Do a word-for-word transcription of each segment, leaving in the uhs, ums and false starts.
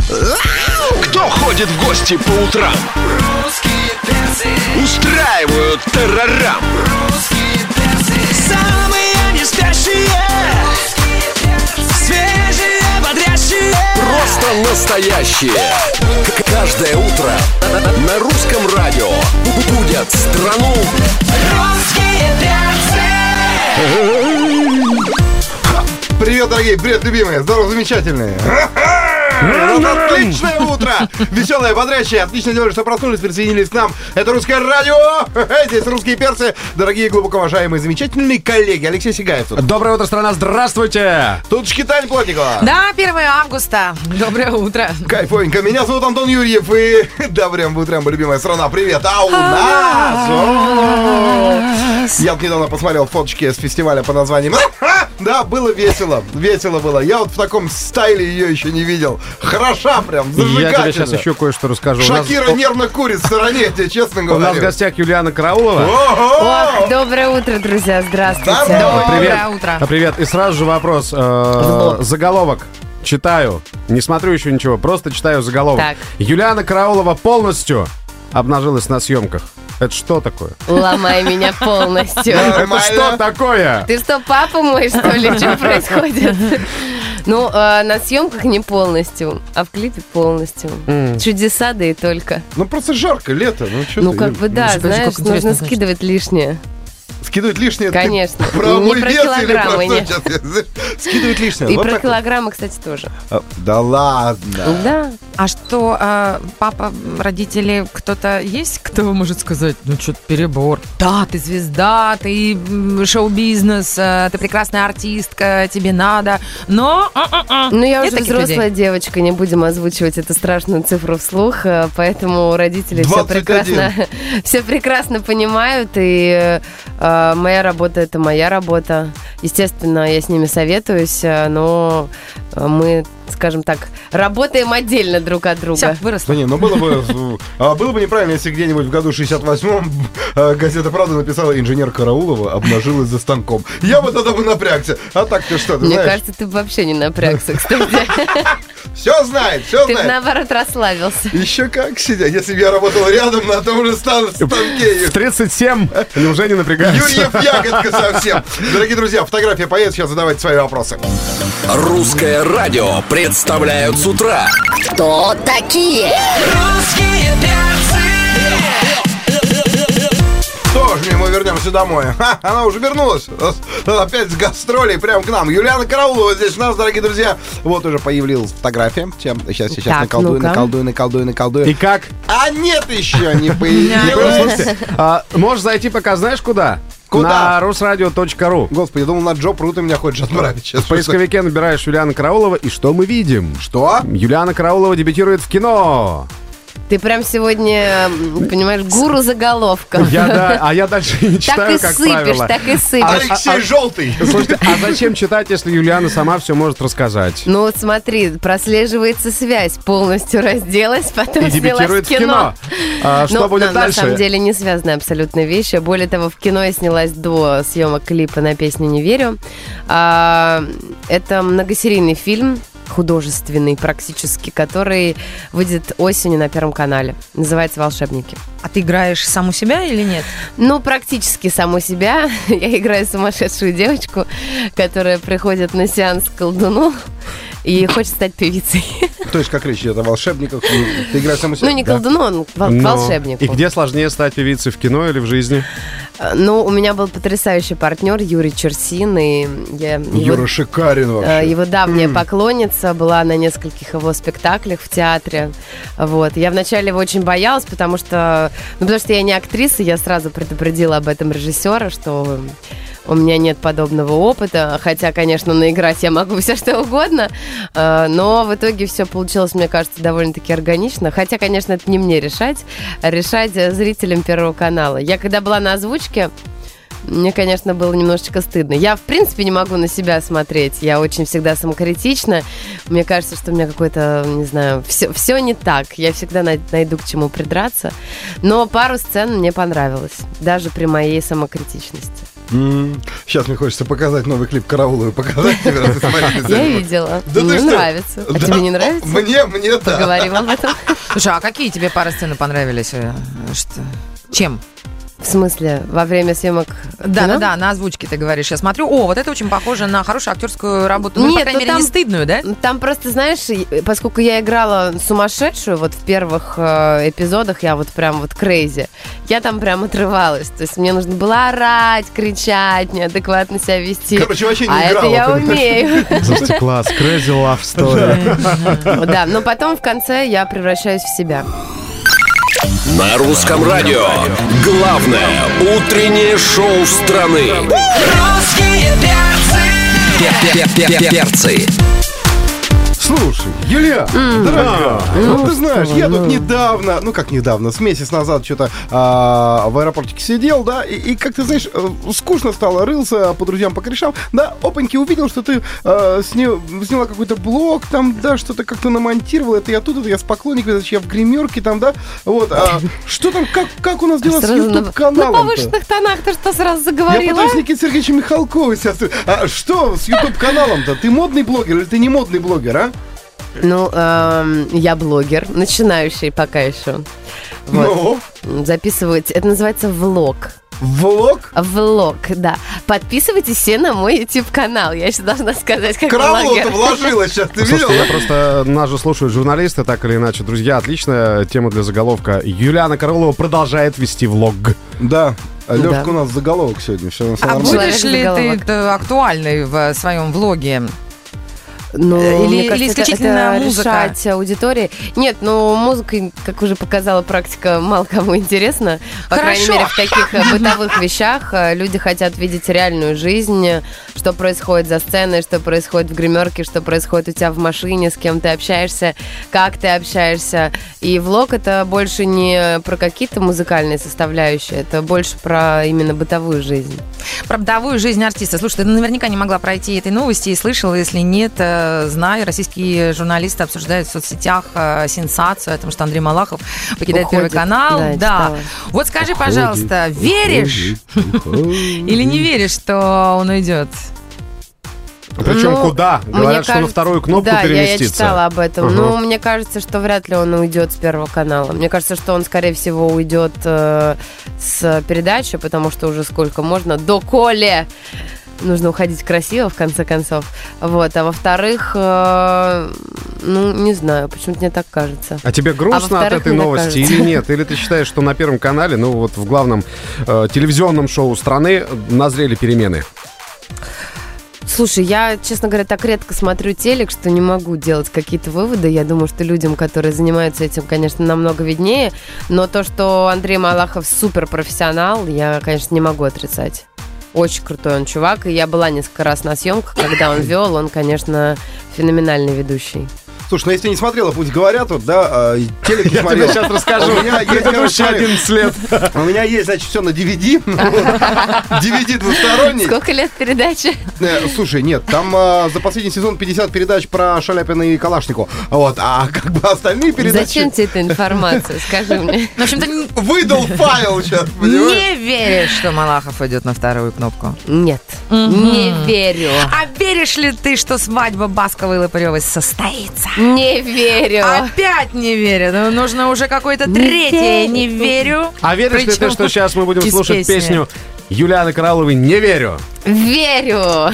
Кто ходит в гости по утрам? Русские перцы. Устраивают террорам. Русские перцы. Самые не спящие. Свежие, бодрящие. Просто настоящие. К- Каждое утро на русском радио будят страну. Русские перцы. Привет, дорогие, привет, любимые, здорово, замечательные. Ну, отличное утро! Веселое, бодрящее, отлично делали, что проснулись, присоединились к нам. Это Русское радио, здесь Русские перцы. Дорогие, глубоко уважаемые, замечательные коллеги. Алексей Сигаев тут. Доброе утро, страна, здравствуйте! Тут Шкитань Плотникова. Да, первое августа. Доброе утро. Кайфовенько. Меня зовут Антон Юрьев. И добрым утром, любимая страна. Привет. А у нас... Я вот недавно посмотрел фоточки с фестиваля по названием... Да, было весело. Весело было. Я вот в таком стайле ее еще не видел. Хороша прям, зажигательно. Я тебе сейчас еще кое-что расскажу. Шакира у нас... нервно курит в стороне, я тебе честно говорю. У нас в гостях Юлиана Караулова. Ох, доброе утро, друзья, здравствуйте. Здорово. Привет. Доброе утро. А, привет. И сразу же вопрос. Э, заголовок. Читаю. Не смотрю еще ничего, просто читаю заголовок. Так. Юлиана Караулова полностью обнажилась на съемках. Это что такое? Ломай меня полностью. Это что такое? Ты что, папа мой, что ли? Что происходит? Ну, э, на съемках не полностью, а в клипе полностью. М. Чудеса, да и только. Ну просто жарко, лето. Ну, что Ну, ты, как бы да, Слушай, знаешь, как интересно, нужно конечно. скидывать лишнее. Скидывать лишнее. ты Конечно. Про Не мой про вес или про килограммы, что нет. сейчас? Скидывать лишнее. И Вот про так килограммы, кстати, тоже. вот. А, Да ладно. Да. А что, а, папа, родители, кто-то есть, кто может сказать, ну, что-то перебор? Да, ты звезда, ты м, шоу-бизнес, а, ты прекрасная артистка, тебе надо, но... а-а-а. Ну, я Нет уже таких взрослая людей? девочка, не будем озвучивать эту страшную цифру вслух, э, поэтому родители все двадцать прекрасно, все прекрасно понимают, и э, моя работа — это моя работа. Естественно, я с ними советуюсь, э, но мы, скажем так, работаем отдельно друг от друга. Все, выросла. Да не, ну было бы, а, было бы неправильно, если где-нибудь в году шестьдесят восьмом э, газета «Правда» написала: инженер Караулова обнажилась за станком. Я бы тогда бы напрягся. А так ты что, ты Мне знаешь? кажется, ты вообще не напрягся, кстати. Все знает, все Ты, знает. наоборот, расслабился. Еще как сидя. Если бы я работал рядом на том же стан- станке. В тридцать семь уже не напрягаюсь. Юрьев ягодка совсем. Дорогие друзья, фотография поедет, сейчас задавайте свои вопросы. Русское радио представляют с утра. Кто такие? Русские перцы. Тоже мы вернемся домой. Ха, она уже вернулась. Опять с гастролей прямо к нам. Юлиана Караулова здесь у нас, дорогие друзья. Вот уже появилась фотография. Чем? Сейчас, сейчас Так, наколдую, ну-ка. наколдую, наколдую, наколдую. И как? А нет, еще не появилась. Слушайте, а, можешь зайти пока знаешь куда? Куда? На русрадио точка ру. Господи, я думал, на Джо.ру ты меня хочешь отправить сейчас. В поисковике набираешь Юлиана Караулова, и что мы видим? Что? Юлиана Караулова дебютирует в кино. Ты прям сегодня, м, понимаешь, гуру заголовков. Я, да, а я дальше не Так читаю, и как сыпешь, правило. так и сыпешь. Алексей а- Желтый. Слушайте, а зачем читать, если Юлиана сама все может рассказать? Ну вот смотри, прослеживается связь. Полностью разделась, потом И снялась дебютирует в кино. А, что Ну, будет на, дальше? на самом деле не связанные абсолютно вещи. Более того, в кино я снялась до съемок клипа на песню «Не верю». А, это многосерийный фильм, художественный практически, который выйдет осенью на Первом канале. Называется «Волшебники». А ты играешь саму себя или нет? Ну, практически саму себя. Я играю сумасшедшую девочку, которая приходит на сеанс к колдуну и хочет стать певицей. То есть, как речь идет о волшебниках? Ты играешь саму себя? Ну, не колдуну, он вол- Но. волшебнику. И где сложнее стать певицей, в кино или в жизни? Ну, у меня был потрясающий партнер Юрий Черсин, и я... его- Юра шикарен Э, вообще. Его давняя поклонница, была на нескольких его спектаклях в театре. Вот. Я вначале его очень боялась, потому что, ну, потому что я не актриса, я сразу предупредила об этом режиссера, что у меня нет подобного опыта, хотя, конечно, наиграть я могу все что угодно, э, но в итоге все получилось, мне кажется, довольно-таки органично. Хотя, конечно, это не мне решать, а решать зрителям Первого канала. Я когда была на озвучке, мне, конечно, было немножечко стыдно. Я, в принципе, не могу на себя смотреть. Я очень всегда самокритична. Мне кажется, что у меня какой-то, не знаю, все, все не так. Я всегда най- найду к чему придраться. Но пару сцен мне понравилось. Даже при моей самокритичности. Сейчас мне хочется показать новый клип Карауловой, показать тебе. раз ты смотришь. Я видела. Да Мне ты что? нравится. А Да. тебе не нравится? Мне, мне да. Поговорим об этом. Слушай, а какие тебе пары сцены понравились? Э, Что? Чем? В смысле, во время съемок Да, кино? да, да, на озвучке ты говоришь. Я смотрю, о, вот это очень похоже на хорошую актерскую работу. Ну, Нет, по крайней ну мере, там- не стыдную, да? Там просто, знаешь, и- поскольку я играла сумасшедшую, вот в первых э, эпизодах я вот прям вот крейзи, я там прям отрывалась. То есть мне нужно было орать, кричать, неадекватно себя вести. Короче, вообще не а играла, это я понимаешь? умею. Слушайте, класс, crazy love story. Да, но потом в конце я превращаюсь в себя. На русском радио. Главное утреннее шоу страны. Русские перцы. Перцы. Слушай, Юлия, дорогая, ну ты знаешь, я тут недавно, ну как недавно, с месяц назад что-то а, в аэропортике сидел, да, и, и как ты знаешь, э, скучно стало, рылся по друзьям, по корешам, да, опаньки, увидел, что ты э, сня- сняла какой-то блог, там, да, что-то как-то намонтировала, это я тут, это я с поклонниками, значит, я в гримерке, там, да, вот, а что там, как, как у нас дела с Сразу на- На YouTube-каналом? повышенных тонах ты что сразу Я заговорила? пытаюсь Никита Сергеевича Михалкова сейчас. А что с YouTube-каналом-то? Ты модный блогер или ты не модный блогер, а? Ну, эм, я блогер, начинающий пока еще. Вот. Ну, Записываю, это называется влог. влог? Влог, да. Подписывайтесь все на мой YouTube-канал. Я еще должна сказать, как Кравлу-то блогер. вложила сейчас, ты видел? Слушайте, я просто, нас же слушают журналисты, так или иначе. Друзья, отличная тема для заголовка. Юлиана Караулова продолжает вести влог. Да. Лёшка, Да. у нас заголовок сегодня. Все А нормально. будешь ли Человек-заголовок. ты э, актуальной в своем влоге? Ну, Или- мне или кажется, это- исключительно это музыка? решать аудитории. Нет, ну, музыкой, как уже показала практика, мало кому интересно. По Хорошо. крайней мере, в таких э, бытовых вещах э, люди хотят видеть реальную жизнь, что происходит за сценой, что происходит в гримерке, что происходит у тебя в машине, с кем ты общаешься, как ты общаешься. И влог — это больше не про какие-то музыкальные составляющие, это больше про именно бытовую жизнь. Про бытовую жизнь артиста. Слушай, ты наверняка не могла пройти этой новости и слышала, если нет, э, знай, российские журналисты обсуждают в соцсетях э, сенсацию о том, что Андрей Малахов покидает Уходит. Первый канал. Да, я читала. Вот скажи, пожалуйста, веришь или не веришь, что он уйдет? Причем Ну, куда? мне Говорят, что на кажется- вторую кнопку да, я- я переместится. читала об этом. Ага. Ну, мне кажется, что вряд ли он уйдет с Первого канала. Мне кажется, что он, скорее всего, уйдет э, с передачи, потому что уже сколько можно. Доколе! Нужно уходить красиво, в конце концов. Вот. А во-вторых, э, ну, не знаю, почему-то мне так кажется. А тебе грустно от во-вторых, этой мне так новости кажется. или нет? Или ты считаешь, что на Первом канале, ну вот в главном э, телевизионном шоу страны назрели перемены? Слушай, я, честно говоря, так редко смотрю телек, что не могу делать какие-то выводы. Я думаю, что людям, которые занимаются этим, конечно, намного виднее. Но то, что Андрей Малахов суперпрофессионал, я, конечно, не могу отрицать. Очень крутой он чувак. И я была несколько раз на съемках, когда он вел. Он, конечно, феноменальный ведущий. Слушай, ну если ты не смотрела, пусть говорят, вот, да, а, телек не Я смотрел. тебе сейчас расскажу. У меня есть, короче, Предыдущий одиннадцать лет. У меня есть, значит, все на ди ви ди. ди ви ди двусторонний. Сколько лет передачи? Э, Слушай, нет, там а, за последний сезон пятьдесят передач про Шаляпина и Калашнику. Вот, а как бы остальные передачи... Зачем тебе эта информация? Скажи мне. В общем-то, не Выдал файл сейчас, понимаешь? не веришь, что Малахов идет на вторую кнопку? Нет, не верю. А веришь ли ты, что свадьба Басковой и Лопаревой состоится? Не верю. Опять не верю. Ну, нужно уже какое-то Не третье верю. «не верю». А веришь ли ты, Причем что сейчас мы будем из слушать песни. песню Юлианы Карауловой «Не верю»? Верю.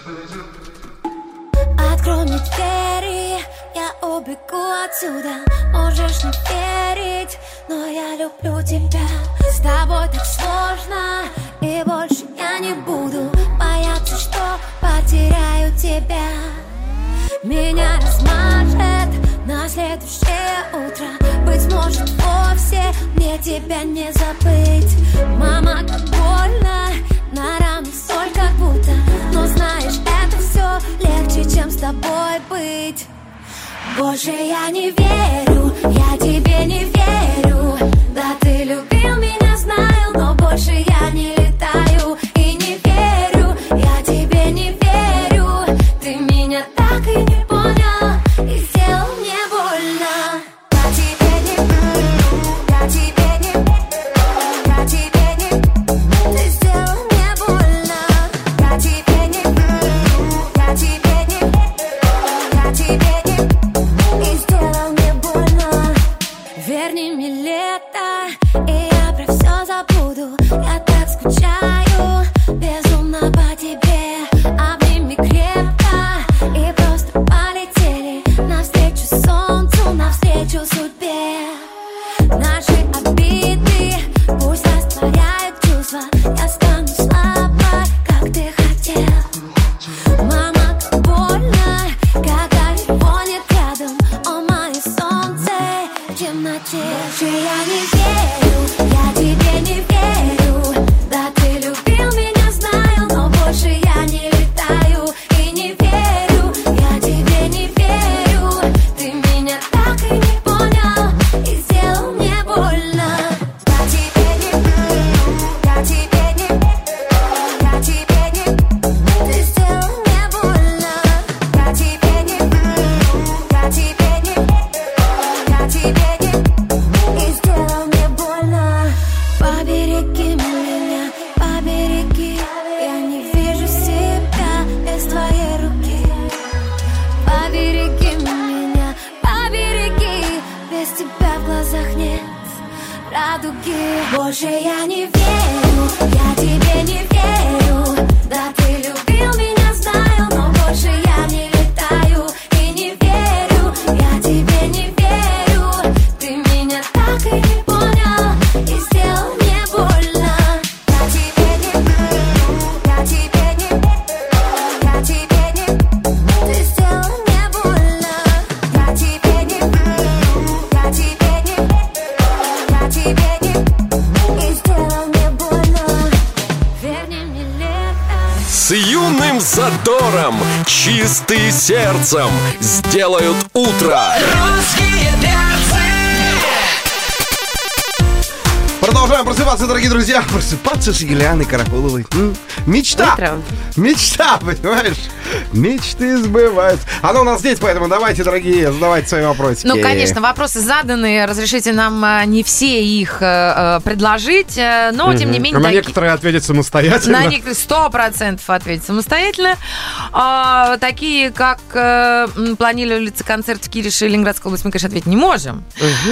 Открой мне двери, я убегу отсюда. Можешь не верить, но я люблю тебя. С тобой так сложно, и больше я не буду бояться, что потеряю тебя. Меня размажет на следующее утро. Быть может, вовсе мне тебя не забыть. Мама, как больно, на рану соль как будто. Но знаешь, это все легче, чем с тобой быть. Больше я не верю, я тебе не верю. Да, ты любил меня, знаю, но больше я не летаю. И не верю, я тебе не верю. Ты меня так и не понял, и сделал мне больно. Я тебе не верю, я тебе не верю, я тебе не. Ты сделал мне больно. значит. Больше я не верю, я тебе не верю. Да, ты любил меня, знаю, но больше я не летаю и не верю. Я тебе не верю, ты меня так и не понял и сделал мне больно. Я тебе не верю, я тебе не верю, я тебе не, ты сделал мне больно. Я тебе не верю, я тебе не верю, я тебе не, и сделал мне больно. Побереги меня, побереги, я не вижу себя без твоей руки. Побереги меня, побереги, без тебя в глазах нет радуги. Больше я не верю, я тебе не верю. Да, ты любил меня, знаю, но больше я не летаю и не верю. Я тебе не верю, ты меня так и не понял и сделал мне больно. Я тебе не верю, я тебе не верю, я тебе не, ты сделал мне больно. Я тебе не верю, я тебе не верю, я тебе не, и сделал мне больно. Верни мне лето. С юным задором, чистые сердцем сделают утро. Русские перцы. Продолжаем просыпаться, дорогие друзья. Просыпаться с Еленой Каракуловой. М? Мечта. Утром. Мечта, понимаешь? Мечты сбываются. Оно у нас здесь, поэтому давайте, дорогие, задавайте свои вопросики. Ну, конечно, вопросы заданы. Разрешите нам а, не все их а, предложить, а, но, тем не менее... На таки- некоторые ответить самостоятельно. На некоторые сто процентов ответить самостоятельно. А, такие, как а, м, планировался концерт в Кирише, Ленинградской области, мы, конечно, ответить не можем.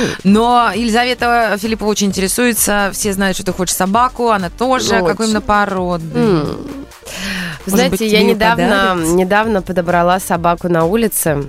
Но Елизавета Филиппова очень интересуется. Все знают, что ты хочешь собаку. Она тоже. Ну, Какой именно породы? М. Может Знаете, быть, я тебе её недавно, подарят? недавно подобрала собаку на улице.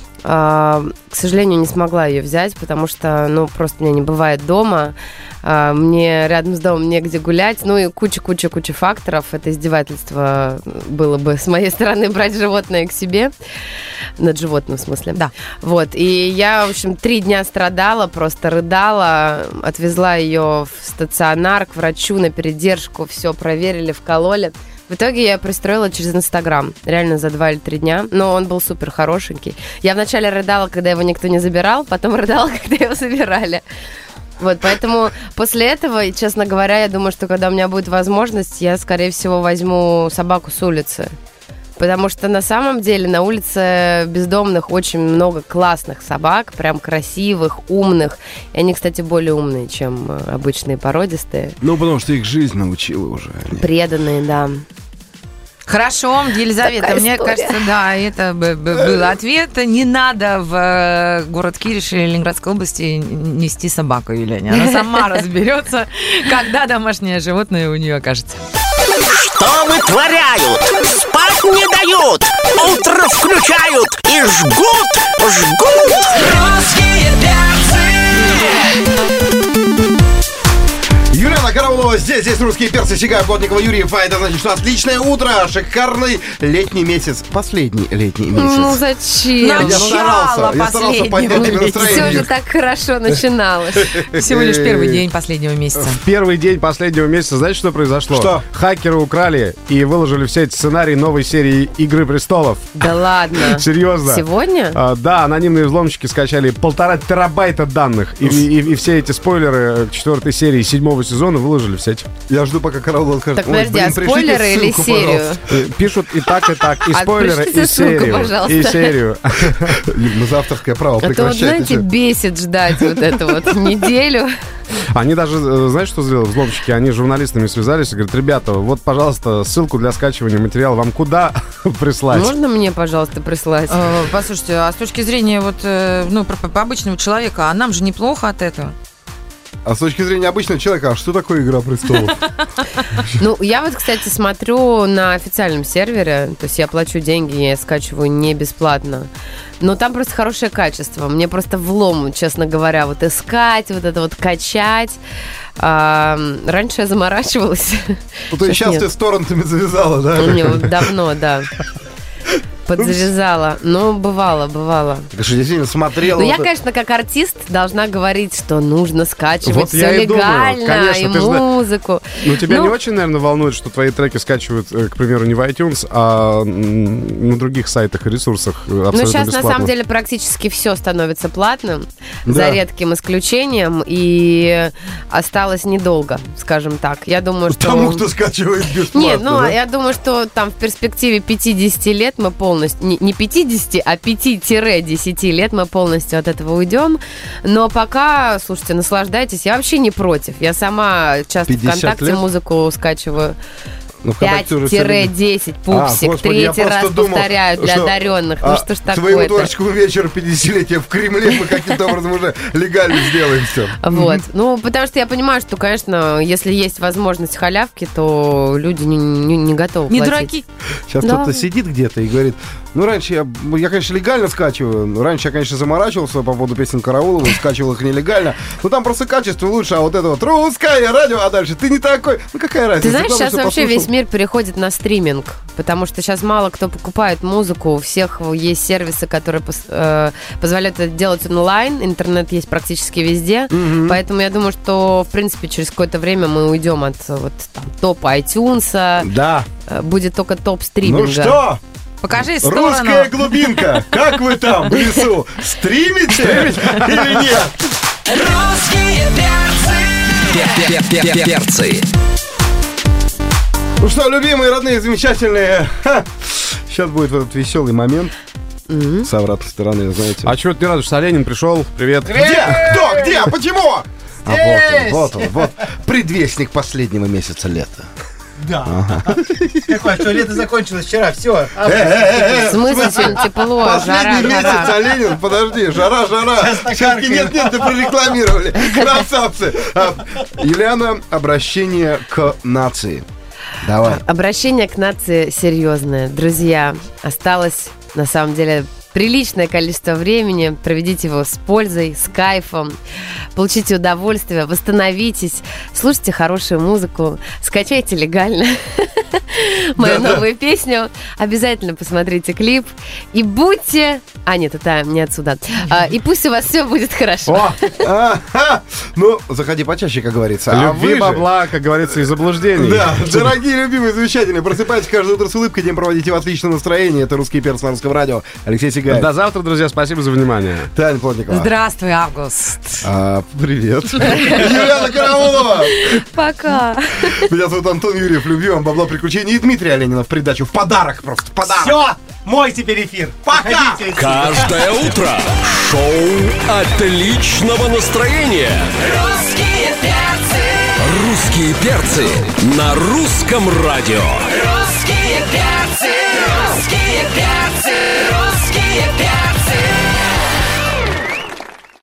А, к сожалению, не смогла ее взять, потому что, ну, просто меня не бывает дома. А, мне рядом с домом негде гулять. Ну и куча-куча-куча факторов. Это издевательство было бы с моей стороны брать животное к себе. Над животным, в смысле. Да. Вот. И я, в общем, три дня страдала, просто рыдала. Отвезла ее в стационар к врачу на передержку. Все проверили, вкололи. В итоге я пристроила через Инстаграм, реально за два или три дня, но он был супер хорошенький. Я вначале рыдала, когда его никто не забирал, потом рыдала, когда его забирали. Вот, поэтому после этого, честно говоря, я думаю, что когда у меня будет возможность, я, скорее всего, возьму собаку с улицы. Потому что на самом деле на улице бездомных очень много классных собак, прям красивых, умных. И они, кстати, более умные, чем обычные породистые. Ну, потому что их жизнь научила уже. Преданные, да. Хорошо, Елизавета, Такая мне история. кажется, да, это б- б- был ответ. Не надо в э, город Кириш или Ленинградской области нести собаку Елене. Она сама разберется, когда домашнее животное у нее окажется. Что вытворяют? Спать не дают. Утро включают и жгут, жгут. Русские перцы. Юлиана Караулова здесь, здесь русские перцы, Сигая, Плотникова, Юрьев. А это значит, что отличное утро, шикарный летний месяц. Последний летний месяц. Ну зачем? Начало Я старался, я старался последнего поднять тебе месяца. Все настроение. же так хорошо начиналось. Всего лишь первый день последнего месяца. В первый день последнего месяца, знаете, что произошло? Что? Хакеры украли и выложили в сеть сценарий новой серии «Игры престолов». Да ладно. Серьезно. Сегодня? А, да, анонимные взломщики скачали полтора терабайта данных. И, и- и все эти спойлеры четвертой серии седьмого сезона выложили в сеть. Я жду, пока Караулова скажет. Так, «Ой, подожди, блин, а пришлите спойлеры или ссылку, серию? пожалуйста». Э, Пишут и так, и так. И А спойлеры, пришлите и ссылку, серию. пожалуйста. И серию. На авторское право А то, вот, прекращайте. знаете, бесит ждать вот эту вот неделю. Они даже, э, знаешь, что сделали взломщики? Они с журналистами связались и говорят: ребята, вот, пожалуйста, ссылку для скачивания материала вам куда прислать? Можно мне, пожалуйста, прислать? Э, Послушайте, а с точки зрения вот, э, ну, про- про обычного человека, а нам же неплохо от этого. А с точки зрения обычного человека, а что такое «Игра престолов»? Ну, я вот, кстати, смотрю на официальном сервере, то есть я плачу деньги, я скачиваю не бесплатно. Но там просто хорошее качество. Мне просто влом, честно говоря, вот искать, вот это вот качать. А, раньше я заморачивалась. Ну, то есть сейчас нет. ты с торрентами завязала, да? У меня вот давно, да. подзавязала. Ну, бывало, бывало. Ты что, действительно смотрела? Ну, вот я, это? конечно, как артист должна говорить, что нужно скачивать Вот все я и думаю. легально, Конечно, и ты же зна- музыку. Ну, тебя Ну, не очень, наверное, волнует, что твои треки скачивают, э, к примеру, не в iTunes, а м, на других сайтах и ресурсах э, абсолютно Ну, сейчас, бесплатно. на самом деле, практически все становится платным, Да. за редким исключением, и осталось недолго, скажем так. Я думаю, что... Тому, кто скачивает бесплатно. Нет, ну, да? я думаю, что там в перспективе пятьдесят лет мы полностью... Не, не пятьдесят, а пять-десять лет мы полностью от этого уйдем. Но пока, слушайте, наслаждайтесь. Я вообще не против. Я сама часто пятьдесят ВКонтакте лет? музыку скачиваю. Ну, ВКонтакте уже пять-десять, А, пупсик, господи, я третий раз просто думал, повторяю для что, одаренных. а, Ну что ж Своему такое-то? творческому вечеру пятидесятилетия в Кремле мы каким-то образом уже легально сделаем все. Вот. Ну, потому что я понимаю, что, конечно, если есть возможность халявки, то люди не, не- не готовы Не платить. дураки. Сейчас Да. кто-то сидит где-то и говорит, ну, раньше я, я, конечно, легально скачиваю, но раньше я, конечно, заморачивался по поводу песен Караулова, и скачивал их нелегально, но там просто качество лучше, а вот это вот русское радио, а дальше ты не такой, ну, какая разница? Ты знаешь, Главное, сейчас что вообще послушал. весь мир переходит на стриминг, потому что сейчас мало кто покупает музыку, у всех есть сервисы, которые пос- э, позволяют это делать онлайн, интернет есть практически везде, поэтому я думаю, что, в принципе, через какое-то время мы уйдем от вот, там, топа iTunes, Да. э, будет только топ стриминга. Ну что, Покажи сторону. русская глубинка, как вы там в лесу? Стримите или нет? Русские перцы. Перцы. Ну что, любимые, родные, замечательные, сейчас будет вот этот веселый момент с обратной стороны, знаете. А чего ты не радуешься? Ленин пришел. Привет. Где? Кто? Где? Почему? А вот он, вот он, вот предвестник последнего месяца лета. Да. Какое, что лето закончилось вчера, все. В смысле, сегодня тепло, жара, Последний месяц, жара. а Ленин, подожди, жара, жара. Сейчас Все-таки нет, нет, ты прорекламировали. Красавцы. А, Юлиана, обращение к нации. Давай. Обращение к нации серьезное. Друзья, осталось, на самом деле, приличное количество времени. Проведите его с пользой, с кайфом. Получите удовольствие, восстановитесь. Слушайте хорошую музыку. Скачайте легально мою новую песню. Обязательно посмотрите клип. И будьте... А, нет, это не отсюда. А, и пусть у вас все будет хорошо. О, ага. Ну, заходи почаще, как говорится. А вы Любви же- бабла, как говорится, и заблуждений. Да, дорогие, любимые, замечательные. Просыпайтесь каждое утро с улыбкой, день проводите в отличном настроении. Это «Русский перц» на Русском радио. Алексей Сигаев. До завтра, друзья. Спасибо за внимание. Таня Плотникова. Здравствуй, Август. А, привет. Юлиана Караулова. Пока. Меня зовут Антон Юрьев. Любви вам, бабла, приключений. И Дмитрий Оленинов в придачу. В подарок просто. В подарок. Все, мой теперь эфир. Пока. Каждое утро шоу отличного настроения. Русские перцы. Русские перцы на русском радио. Русские перцы.